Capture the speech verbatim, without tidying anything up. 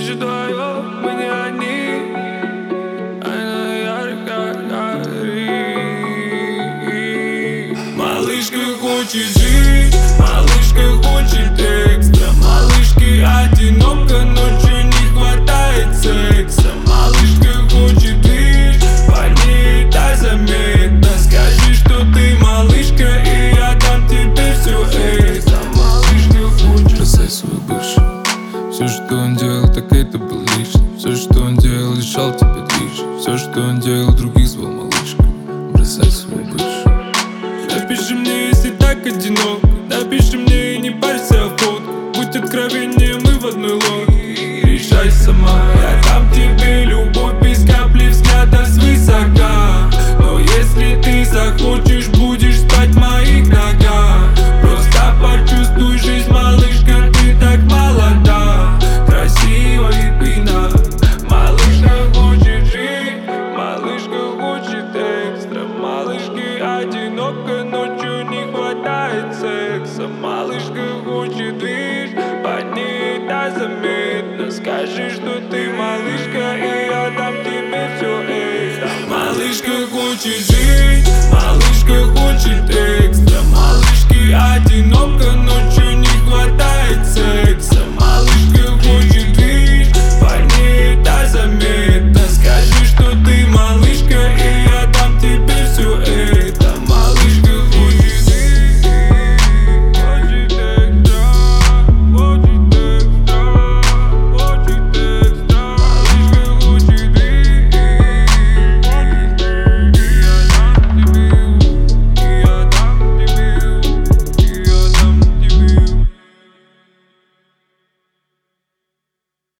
же вдвоем, мы не одни. Она ярко горит. Малышка хочет жить, малышка хочет экстра. Малышке одиноко, ночью не хватает секса. Малышка хочет лишь понять, дай заметно. Скажи, что ты малышка, и я дам тебе все это. Малышка хочет. Бросай свою бывшую. Все, что он делал, так это был лишний. Все, что он делал, лишал тебя движа. Все, что он делал, других звал малышкой. Бросай свою бывшую. Напиши мне, если так одиноко. Напиши мне и не парься о фотку. Будь откровеннее, мы в одной лодке. Решай сама, я дам тебе любовь без капли взгляда свысока. Но если ты захочешь, будешь спать в моих ногах. Просто почувствуй жизнь, малышка, ты так молода. Красиво и пина. Малышка хочет жить, малышка хочет экстра. Малышке одиноко, ночью не хватает секса. Малышка хочет лишь понять, дай заметно. Скажи, что ты малышка, и я дам тебе все это. Малышка хочет жить.